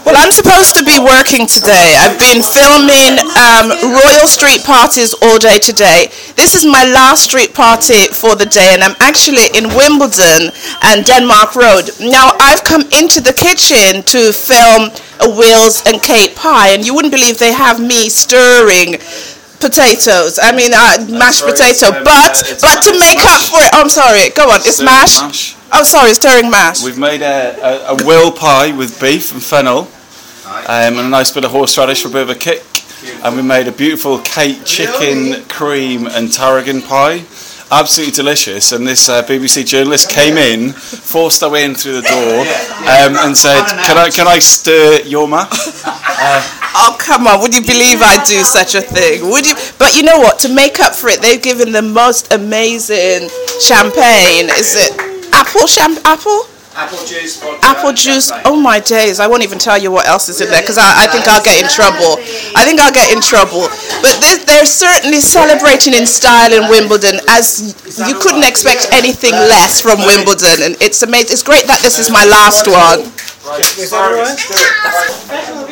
Well, I'm supposed to be working today. I've been filming Royal Street parties all day today. This is my last street party for the day, and I'm actually in Wimbledon and Denmark Road. Now, I've come into the kitchen to film a Wills and Kate pie, and you wouldn't believe they have me stirring potatoes. I mean, mashed potato. But to make up for it, I'm sorry. Go on. It's mash. Oh, sorry, stirring mash. We've made a Will pie with beef and fennel, and a nice bit of horseradish for a bit of a kick. And we made a beautiful Kate chicken, cream and tarragon pie. Absolutely delicious. And this BBC journalist came in, forced her in through the door, and said, "Can I stir your mash?" Oh, come on. Would you believe I do such a thing? Would you? But you know what? To make up for it, they've given the most amazing champagne. Is it apple? Apple juice. Vodka, apple juice. Oh my days. I won't even tell you what else is in there because I think I'll get in trouble. But they're certainly celebrating in style in Wimbledon, as you couldn't expect anything less from Wimbledon. And it's amazing. It's great that this is my last one.